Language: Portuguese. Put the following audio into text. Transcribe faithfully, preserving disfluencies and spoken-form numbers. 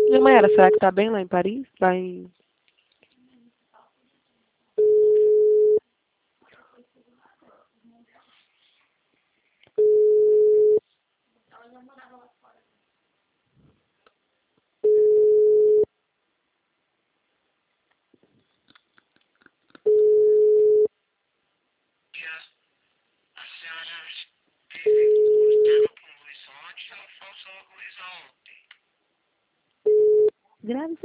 E Mayara, será que tá bem lá em Paris? Lá em... A senhora esteve cortando com o Luiz ontem ou faltou o Luiz ontem? Grave